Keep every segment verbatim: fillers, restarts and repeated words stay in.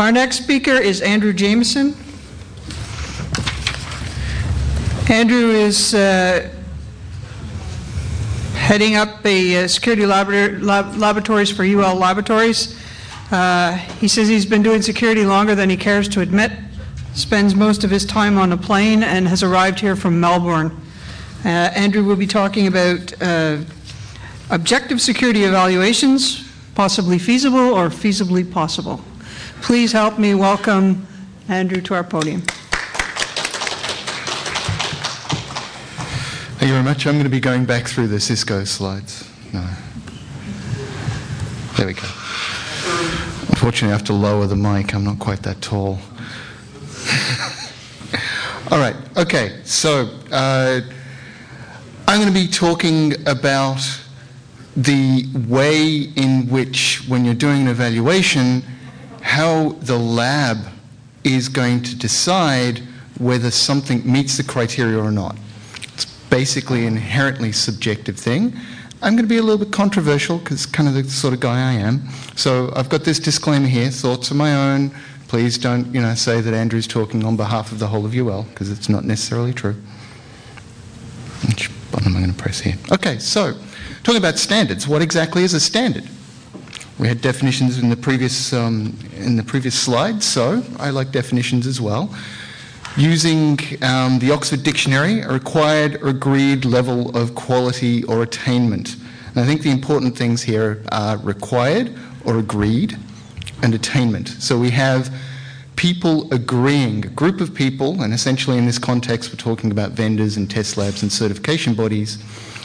Our next speaker is Andrew Jameson. Andrew is uh, heading up the uh, security labor lab laboratories for U L Laboratories. Uh, he says he's been doing security longer than he cares to admit, spends most of his time on a plane, and has arrived here from Melbourne. Uh, Andrew will be talking about uh, objective security evaluations, possibly feasible or feasibly possible. Please help me welcome Andrew to our podium. Thank you very much. I'm going to be going back through the Cisco slides. No. There we go. Unfortunately, I have to lower the mic. I'm not quite that tall. All right. Okay. So uh, I'm going to be talking about the way in which, when you're doing an evaluation, how the lab is going to decide whether something meets the criteria or not. It's basically an inherently subjective thing. I'm going to be a little bit controversial because kind of the sort of guy I am. So I've got this disclaimer here, thoughts of my own. Please don't, you know, say that Andrew's talking on behalf of the whole of U L, because it's not necessarily true. Which button am I going to press here? Okay, so talking about standards, what exactly is a standard? We had definitions in the previous um, in the previous slide, so I like definitions as well. Using um, the Oxford Dictionary, a required or agreed level of quality or attainment. And I think the important things here are required or agreed and attainment. So we have people agreeing, a group of people, and essentially in this context we're talking about vendors and test labs and certification bodies,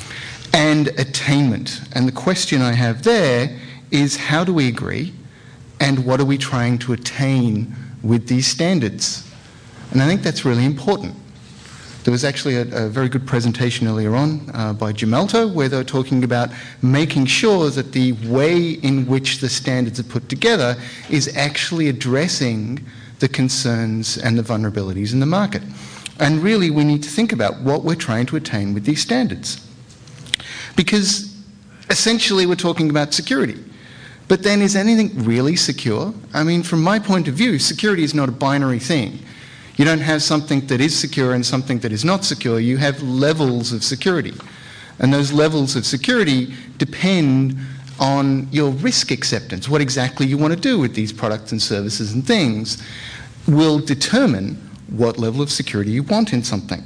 and attainment. And the question I have there is, how do we agree and what are we trying to attain with these standards? And I think that's really important. There was actually a, a very good presentation earlier on uh, by Gemelto, where they were talking about making sure that the way in which the standards are put together is actually addressing the concerns and the vulnerabilities in the market. And really we need to think about what we're trying to attain with these standards. Because essentially we're talking about security. But then, is anything really secure? I mean, from my point of view, security is not a binary thing. You don't have something that is secure and something that is not secure. You have levels of security. And those levels of security depend on your risk acceptance. What exactly you want to do with these products and services and things will determine what level of security you want in something.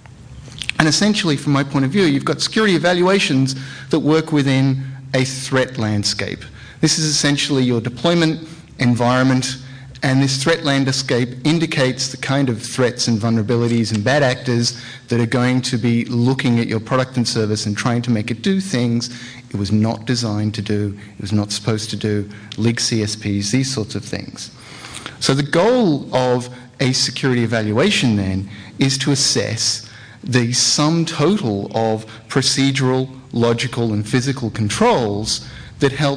And essentially, from my point of view, you've got security evaluations that work within a threat landscape. This is essentially your deployment environment, and this threat landscape indicates the kind of threats and vulnerabilities and bad actors that are going to be looking at your product and service and trying to make it do things it was not designed to do, it was not supposed to do, leak C S Ps, these sorts of things. So the goal of a security evaluation then is to assess the sum total of procedural, logical, and physical controls that help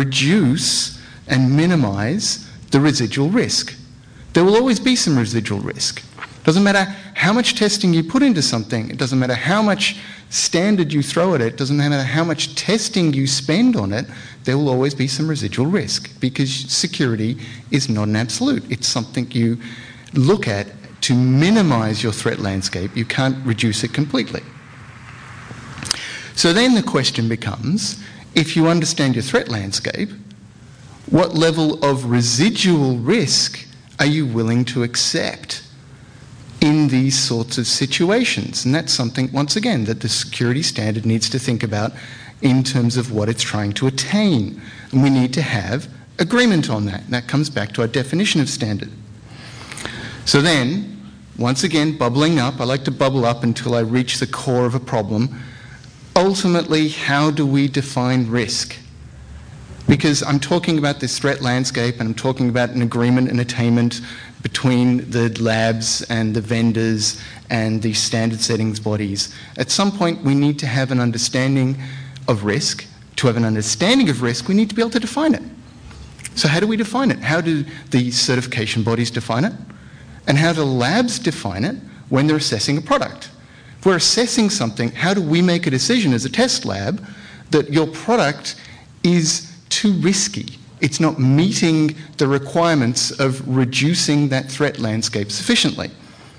reduce and minimize the residual risk. There will always be some residual risk. Doesn't matter how much testing you put into something, it doesn't matter how much standard you throw at it, doesn't matter how much testing you spend on it, there will always be some residual risk, because security is not an absolute. It's something you look at to minimize your threat landscape. You can't reduce it completely. So then the question becomes, if you understand your threat landscape, what level of residual risk are you willing to accept in these sorts of situations? And that's something, once again, that the security standard needs to think about in terms of what it's trying to attain. And we need to have agreement on that. And that comes back to our definition of standard. So then, once again, bubbling up, I like to bubble up until I reach the core of a problem. Ultimately, how do we define risk? Because I'm talking about this threat landscape and I'm talking about an agreement and attainment between the labs and the vendors and the standard settings bodies. At some point, we need to have an understanding of risk. To have an understanding of risk, we need to be able to define it. So how do we define it? How do the certification bodies define it? And how do labs define it when they're assessing a product? If we're assessing something, how do we make a decision as a test lab that your product is too risky It's not meeting the requirements of reducing that threat landscape sufficiently.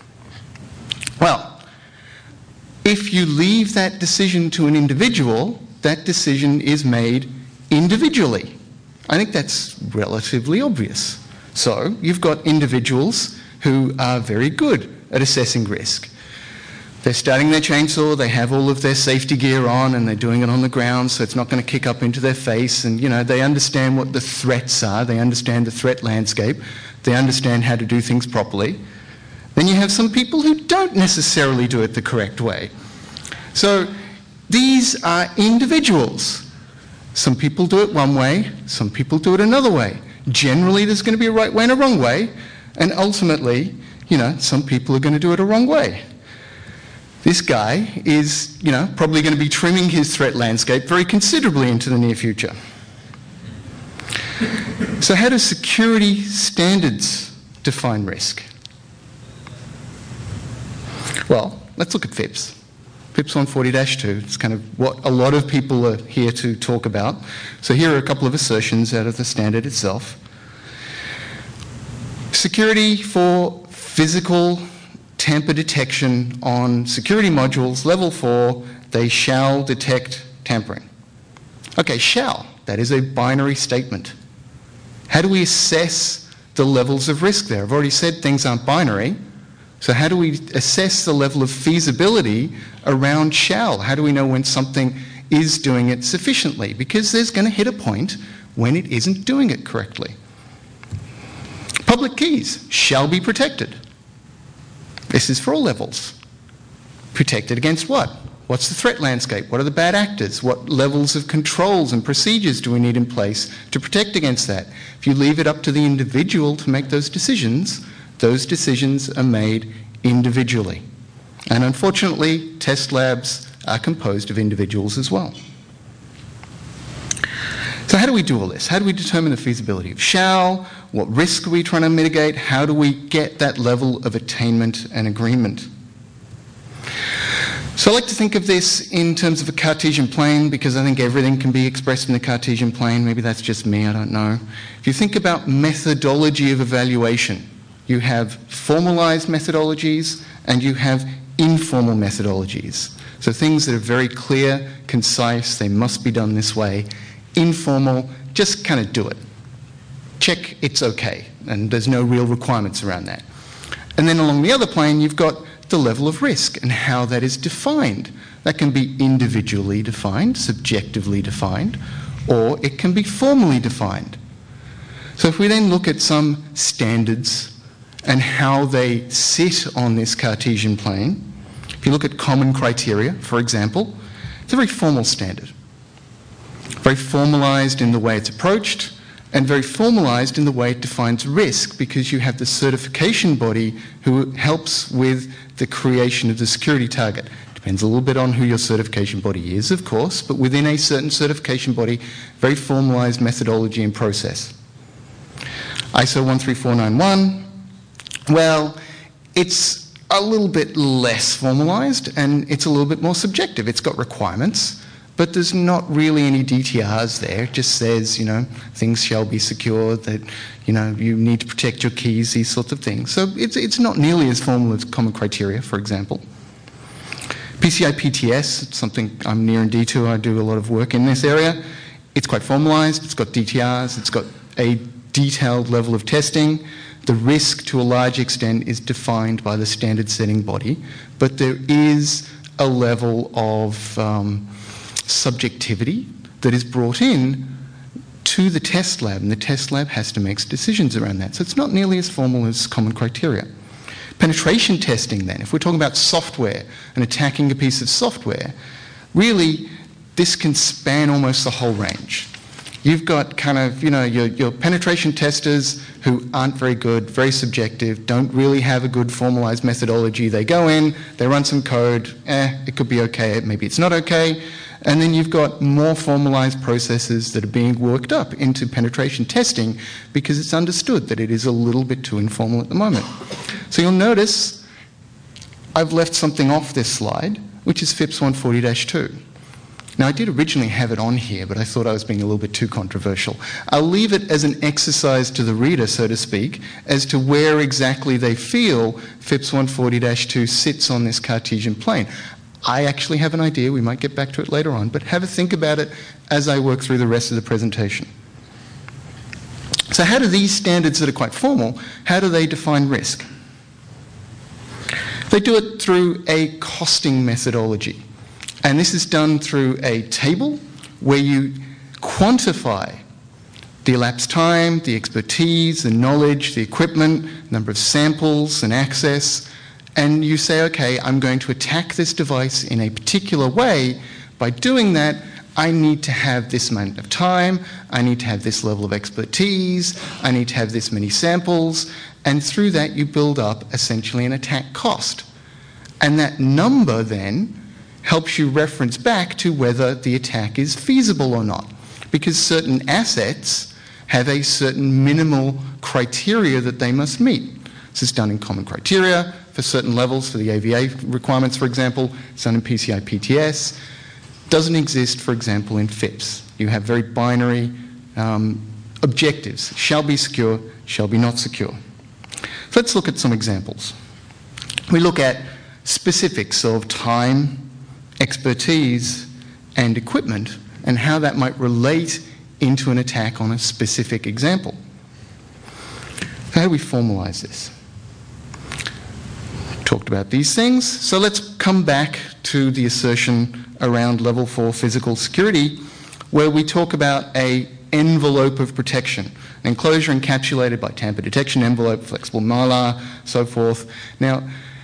Well, if you leave that decision to an individual, that decision is made individually. I think that's relatively obvious. So you've got individuals who are very good at assessing risk. They're starting their chainsaw, they have all of their safety gear on, and they're doing it on the ground so it's not going to kick up into their face, and you know, they understand what the threats are, they understand the threat landscape, they understand how to do things properly. Then you have some people who don't necessarily do it the correct way. So these are individuals. Some people do it one way, some people do it another way. Generally there's going to be a right way and a wrong way, and ultimately, you know, some people are going to do it a wrong way. This guy is, you know, probably going to be trimming his threat landscape very considerably into the near future. So how do security standards define risk? Well, let's look at FIPS. FIPS one forty dash two, it's kind of what a lot of people are here to talk about. So here are a couple of assertions out of the standard itself. Security for physical tamper detection on security modules, level four, they shall detect tampering. Okay, shall, that is a binary statement. How do we assess the levels of risk there? I've already said things aren't binary, so how do we assess the level of feasibility around shall? How do we know when something is doing it sufficiently? Because there's going to hit a point when it isn't doing it correctly. Public keys shall be protected. This is for all levels. Protected against what? What's the threat landscape? What are the bad actors? What levels of controls and procedures do we need in place to protect against that? If you leave it up to the individual to make those decisions, those decisions are made individually. And unfortunately, test labs are composed of individuals as well. So how do we do all this? How do we determine the feasibility of shall? What risk are we trying to mitigate? How do we get that level of attainment and agreement? So I like to think of this in terms of a Cartesian plane because I think everything can be expressed in the Cartesian plane. Maybe that's just me, I don't know. If you think about methodology of evaluation, you have formalized methodologies and you have informal methodologies. So things that are very clear, concise, they must be done this way. Informal, just kind of do it. Check it's okay, and there's no real requirements around that. And then along the other plane, you've got the level of risk and how that is defined. That can be individually defined, subjectively defined, or it can be formally defined. So if we then look at some standards and how they sit on this Cartesian plane, if you look at common criteria, for example, it's a very formal standard. Very formalized in the way it's approached, and very formalized in the way it defines risk, because you have the certification body who helps with the creation of the security target. Depends a little bit on who your certification body is, of course, but within a certain certification body, very formalized methodology and process. I S O one three four nine one, well, it's a little bit less formalized and it's a little bit more subjective. It's got requirements, but there's not really any D T Rs there. It just says, you know, things shall be secured, that, you know, you need to protect your keys, these sorts of things. So it's, it's not nearly as formal as common criteria, for example. P C I P T S, it's something I'm near and dear to. I do a lot of work in this area. It's quite formalized. It's got D T Rs. It's got a detailed level of testing. The risk, to a large extent, is defined by the standard setting body, but there is a level of um, subjectivity that is brought in to the test lab, and the test lab has to make decisions around that. So it's not nearly as formal as common criteria. Penetration testing then, if we're talking about software and attacking a piece of software, really this can span almost the whole range. You've got kind of, you know, your, your penetration testers who aren't very good, very subjective, don't really have a good formalized methodology. They go in, they run some code, eh, it could be okay, maybe it's not okay. And then you've got more formalized processes that are being worked up into penetration testing because it's understood that it is a little bit too informal at the moment. So you'll notice I've left something off this slide, which is FIPS one forty dash two. Now, I did originally have it on here, but I thought I was being a little bit too controversial. I'll leave it as an exercise to the reader, so to speak, as to where exactly they feel FIPS one forty dash two sits on this Cartesian plane. I actually have an idea. We might get back to it later on, but have a think about it as I work through the rest of the presentation. So how do these standards that are quite formal, how do they define risk? They do it through a costing methodology. And this is done through a table where you quantify the elapsed time, the expertise, the knowledge, the equipment, number of samples and access, and you say, okay, I'm going to attack this device in a particular way. By doing that, I need to have this amount of time, I need to have this level of expertise, I need to have this many samples, and through that you build up essentially an attack cost. And that number then helps you reference back to whether the attack is feasible or not, because certain assets have a certain minimal criteria that they must meet. This is done in common criteria for certain levels, for the A V A requirements, for example. It's done in P C I P T S. Doesn't exist, for example, in FIPS. You have very binary um, objectives. Shall be secure, shall be not secure. So let's look at some examples. We look at specifics of time, expertise, and equipment, and how that might relate into an attack on a specific example. How do we formalize this? Talked about these things, so let's come back to the assertion around level four physical security, where we talk about a envelope of protection, an enclosure encapsulated by tamper detection envelope, flexible mylar, so forth. Now,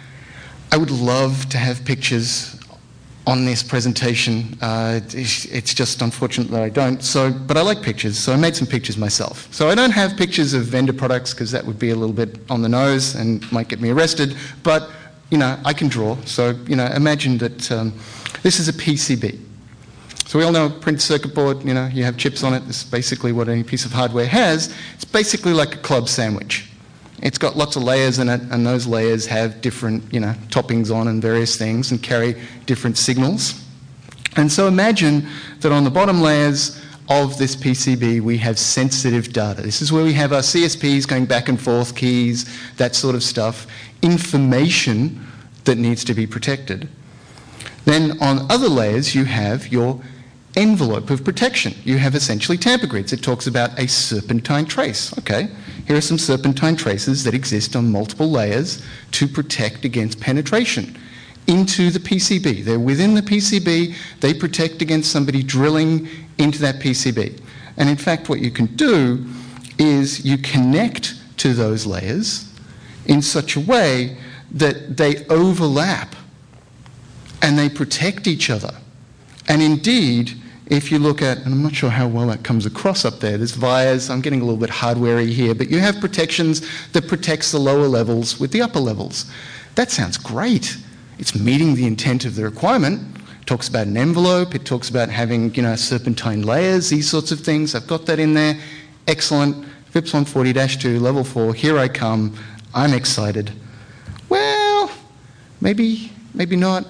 I would love to have pictures on this presentation. Uh, it's just unfortunate that I don't. So, but I like pictures, so I made some pictures myself. So I don't have pictures of vendor products because that would be a little bit on the nose and might get me arrested. But you know, I can draw. So you know, imagine that um, this is a P C B. So we all know a printed circuit board. You know, you have chips on it. This is basically what any piece of hardware has. It's basically like a club sandwich. It's got lots of layers in it, and those layers have different, you know, toppings on and various things and carry different signals. And so imagine that on the bottom layers of this P C B, we have sensitive data. This is where we have our C S Ps going back and forth, keys, that sort of stuff, information that needs to be protected. Then on other layers, you have your envelope of protection. You have essentially tamper grids. It talks about a serpentine trace. Okay, here are some serpentine traces that exist on multiple layers to protect against penetration into the P C B. They're within the P C B. They protect against somebody drilling into that P C B. And in fact, what you can do is you connect to those layers in such a way that they overlap and they protect each other. And indeed, if you look at, and I'm not sure how well that comes across up there, there's vias, I'm getting a little bit hardware-y here, but you have protections that protects the lower levels with the upper levels. That sounds great. It's meeting the intent of the requirement. It talks about an envelope, it talks about having, you know, serpentine layers, these sorts of things. I've got that in there. Excellent. FIPS one forty dash two, level four, here I come. I'm excited. Well, maybe, maybe not.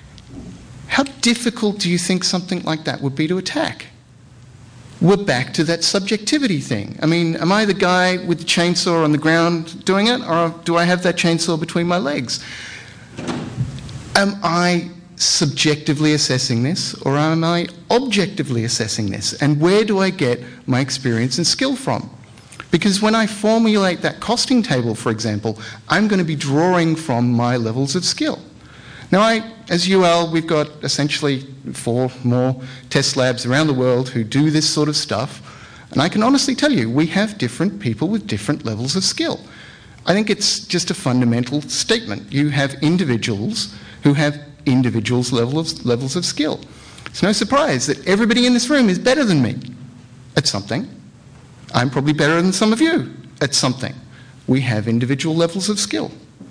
How difficult do you think something like that would be to attack? We're back to that subjectivity thing. I mean, am I the guy with the chainsaw on the ground doing it, or do I have that chainsaw between my legs? Am I subjectively assessing this, or am I objectively assessing this? And where do I get my experience and skill from? Because when I formulate that costing table, for example, I'm going to be drawing from my levels of skill. Now, I, as U L, we've got essentially four more test labs around the world who do this sort of stuff, and I can honestly tell you, we have different people with different levels of skill. I think it's just a fundamental statement. You have individuals who have individuals' level of, levels of skill. It's no surprise that everybody in this room is better than me at something. I'm probably better than some of you at something. We have individual levels of skill.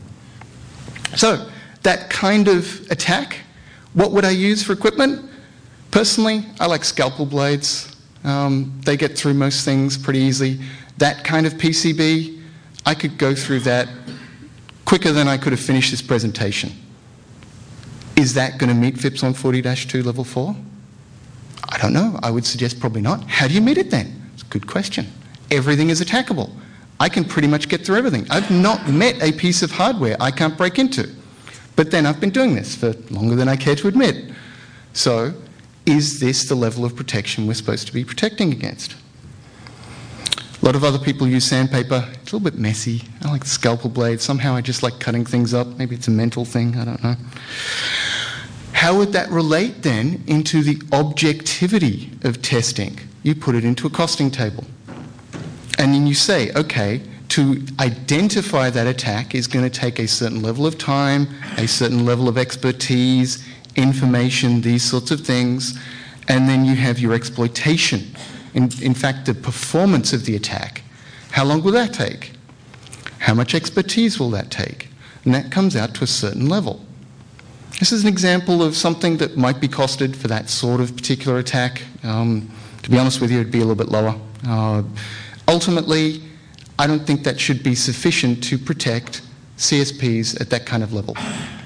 So, that kind of attack, what would I use for equipment? Personally, I like scalpel blades. Um, they get through most things pretty easily. That kind of P C B, I could go through that quicker than I could have finished this presentation. Is that going to meet FIPS one forty dash two level four? I don't know. I would suggest probably not. How do you meet it then? It's a good question. Everything is attackable. I can pretty much get through everything. I've not met a piece of hardware I can't break into. But then I've been doing this for longer than I care to admit. So, is this the level of protection we're supposed to be protecting against? A lot of other people use sandpaper. It's a little bit messy. I like scalpel blades. Somehow I just like cutting things up. Maybe it's a mental thing. I don't know. How would that relate then into the objectivity of testing? You put it into a costing table. And then you say, okay, to identify that attack is going to take a certain level of time, a certain level of expertise, information, these sorts of things. And then you have your exploitation. In, in fact, the performance of the attack. How long will that take? How much expertise will that take? And that comes out to a certain level. This is an example of something that might be costed for that sort of particular attack. Um, to be honest with you, it'd be a little bit lower. Uh, ultimately, I don't think that should be sufficient to protect C S Ps at that kind of level.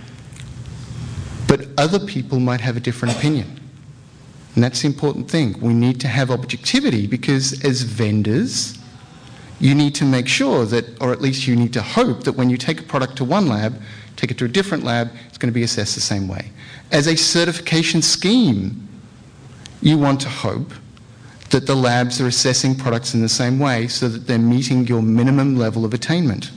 But other people might have a different opinion. And that's the important thing. We need to have objectivity because as vendors, you need to make sure that, or at least you need to hope that when you take a product to one lab, take it to a different lab, it's going to be assessed the same way. As a certification scheme, you want to hope that the labs are assessing products in the same way so that they're meeting your minimum level of attainment.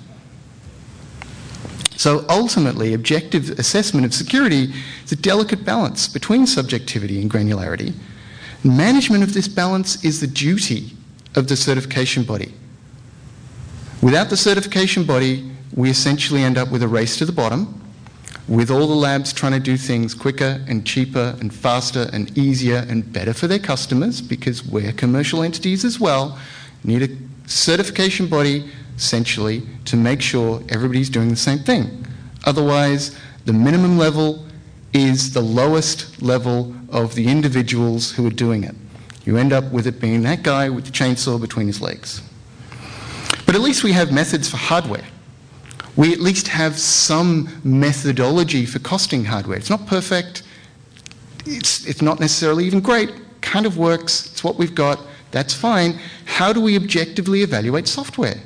So ultimately, objective assessment of security is a delicate balance between subjectivity and granularity. Management of this balance is the duty of the certification body. Without the certification body, we essentially end up with a race to the bottom, with all the labs trying to do things quicker and cheaper and faster and easier and better for their customers, because we're commercial entities as well, need a certification body essentially to make sure everybody's doing the same thing. Otherwise, the minimum level is the lowest level of the individuals who are doing it. You end up with it being that guy with the chainsaw between his legs. But at least we have methods for hardware. We at least have some methodology for costing hardware. It's not perfect. It's, it's not necessarily even great. Kind of works. It's what we've got. That's fine. How do we objectively evaluate software?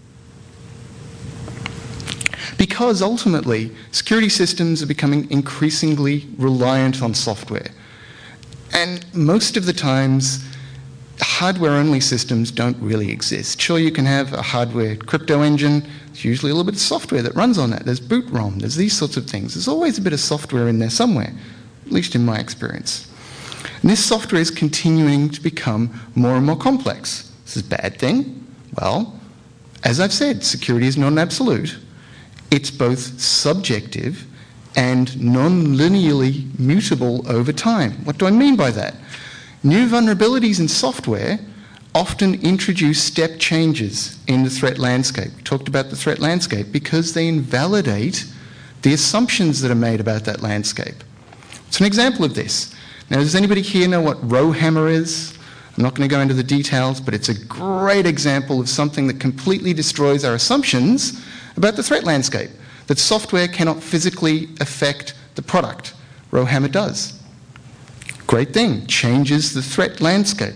Because ultimately, security systems are becoming increasingly reliant on software. And most of the times, hardware-only systems don't really exist. Sure, you can have a hardware crypto engine. There's usually a little bit of software that runs on that. There's boot ROM. There's these sorts of things. There's always a bit of software in there somewhere, at least in my experience. And this software is continuing to become more and more complex. This is a bad thing? Well, as I've said, security is not an absolute. It's both subjective and non-linearly mutable over time. What do I mean by that? New vulnerabilities in software often introduce step changes in the threat landscape. We talked about the threat landscape because they invalidate the assumptions that are made about that landscape. It's an example of this. Now, does anybody here know what Rowhammer is? I'm not going to go into the details, but it's a great example of something that completely destroys our assumptions about the threat landscape, that software cannot physically affect the product. Rowhammer does. Great thing, changes the threat landscape.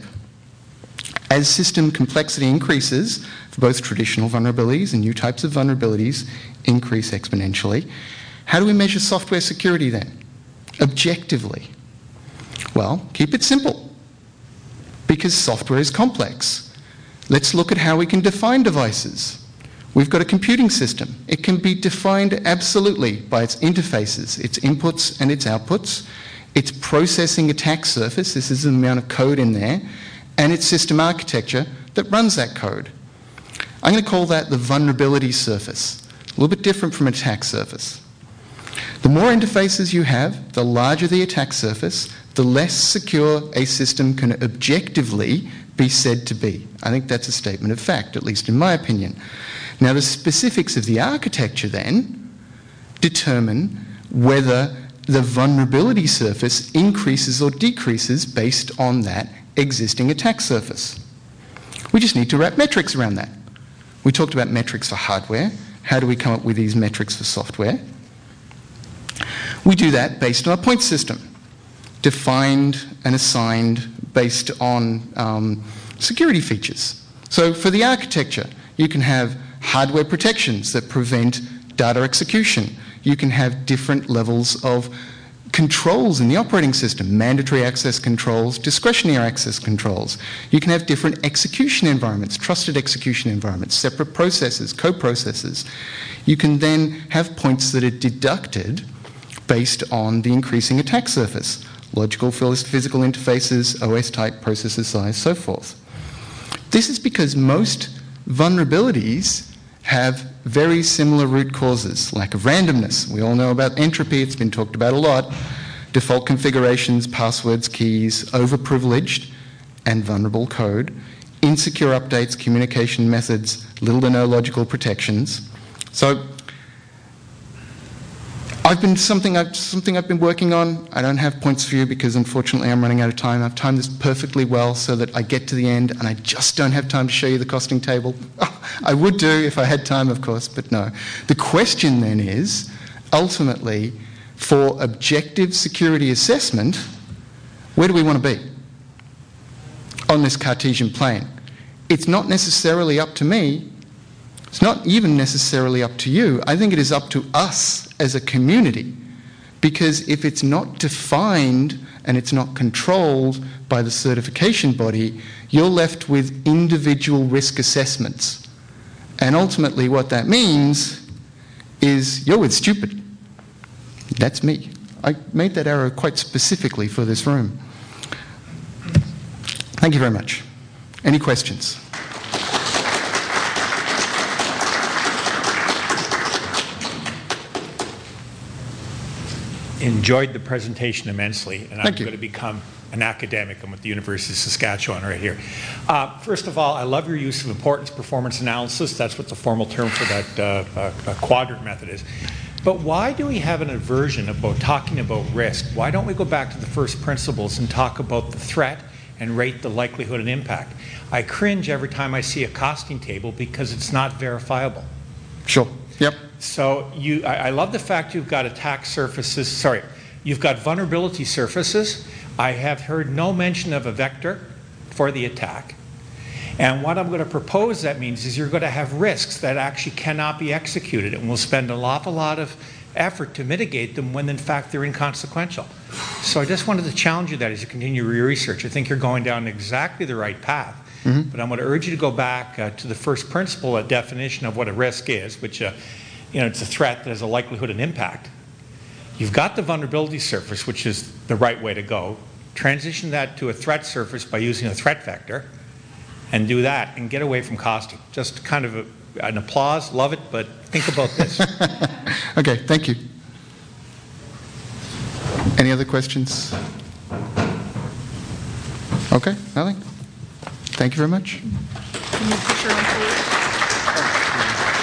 As system complexity increases, for both traditional vulnerabilities and new types of vulnerabilities increase exponentially, how do we measure software security then? Objectively. Well, keep it simple, because software is complex. Let's look at how we can define devices. We've got a computing system. It can be defined absolutely by its interfaces, its inputs and its outputs, its processing attack surface, this is the amount of code in there, and its system architecture that runs that code. I'm going to call that the vulnerability surface, a little bit different from an attack surface. The more interfaces you have, the larger the attack surface, the less secure a system can objectively be said to be. I think that's a statement of fact, at least in my opinion. Now, the specifics of the architecture then determine whether the vulnerability surface increases or decreases based on that existing attack surface. We just need to wrap metrics around that. We talked about metrics for hardware. How do we come up with these metrics for software? We do that based on a point system. defined and assigned based on um, security features. So for the architecture, you can have hardware protections that prevent data execution. You can have different levels of controls in the operating system, mandatory access controls, discretionary access controls. You can have different execution environments, trusted execution environments, separate processes, co-processors. You can then have points that are deducted based on the increasing attack surface, logical physical interfaces, O S type, processor size, so forth. This is because most vulnerabilities have very similar root causes. Lack of randomness. We all know about entropy. It's been talked about a lot. Default configurations, passwords, keys, overprivileged and vulnerable code, insecure updates, communication methods, little to no logical protections. So I've been something I've, something I've been working on. I don't have points for you because unfortunately I'm running out of time. I've timed this perfectly well so that I get to the end and I just don't have time to show you the costing table. Oh, I would do if I had time, of course, but no. The question then is, ultimately, for objective security assessment, where do we want to be on this Cartesian plane? It's not necessarily up to me. It's not even necessarily up to you. I think it is up to us as a community, because if it's not defined and it's not controlled by the certification body, you're left with individual risk assessments. And ultimately what that means is you're with stupid. That's me. I made that arrow quite specifically for this room. Thank you very much. Any questions? Enjoyed the presentation immensely, and I'm Thank you. going to become an academic. I'm at the University of Saskatchewan right here. Uh, first of all, I love your use of importance performance analysis. That's what the formal term for that uh, uh, quadrant method is. But why do we have an aversion about talking about risk? Why don't we go back to the first principles and talk about the threat and rate the likelihood and impact? I cringe every time I see a costing table because it's not verifiable. Sure. Yep. So you, I, I love the fact you've got attack surfaces, sorry, you've got vulnerability surfaces. I have heard no mention of a vector for the attack. And what I'm going to propose that means is you're going to have risks that actually cannot be executed, and we'll spend an awful lot of effort to mitigate them when in fact they're inconsequential. So I just wanted to challenge you that as you continue your research. I think you're going down exactly the right path. Mm-hmm. But I'm going to urge you to go back uh, to the first principle, a definition of what a risk is, which uh, you know, it's a threat that has a likelihood and impact. You've got the vulnerability surface, which is the right way to go. Transition that to a threat surface by using a threat vector, and do that, and get away from costing. Just kind of a, an applause, love it, but think about this. Okay, thank you. Any other questions? Okay, nothing? Thank you very much. Can you put your own